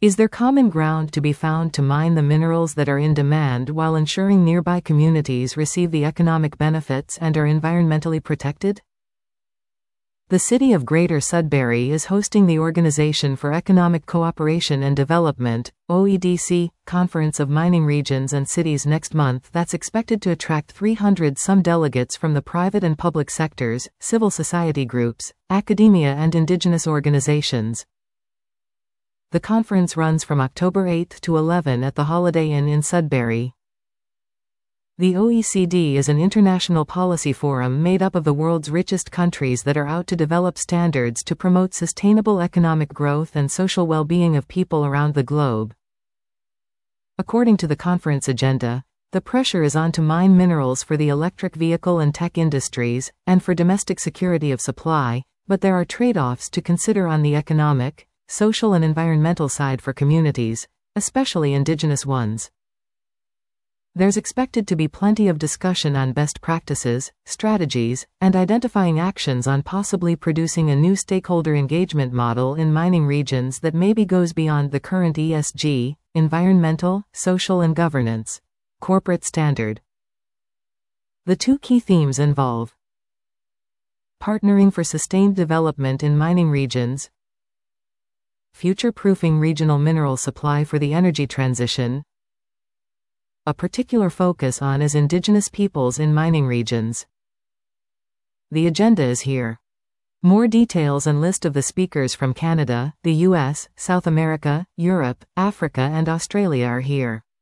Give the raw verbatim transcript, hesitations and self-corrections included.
Is there common ground to be found to mine the minerals that are in demand while ensuring nearby communities receive the economic benefits and are environmentally protected? The city of Greater Sudbury is hosting the Organization for Economic Cooperation and Development, O E D C, Conference of Mining Regions and Cities next month that's expected to attract three hundred some delegates from the private and public sectors, civil society groups, academia and indigenous organizations. The conference runs from October eighth to eleventh at the Holiday Inn in Sudbury. The O E C D is an international policy forum made up of the world's richest countries that are out to develop standards to promote sustainable economic growth and social well-being of people around the globe. According to the conference agenda, the pressure is on to mine minerals for the electric vehicle and tech industries, and for domestic security of supply, but there are trade-offs to consider on the economic, social and environmental side for communities, especially indigenous ones. There's expected to be plenty of discussion on best practices, strategies, and identifying actions on possibly producing a new stakeholder engagement model in mining regions that maybe goes beyond the current E S G, environmental, social and governance, corporate standard. The two key themes involve partnering for sustained development in mining regions, future-proofing regional mineral supply for the energy transition. A particular focus on is indigenous peoples in mining regions. The agenda is here. More details and list of the speakers from Canada, the U S, South America, Europe, Africa and Australia are here.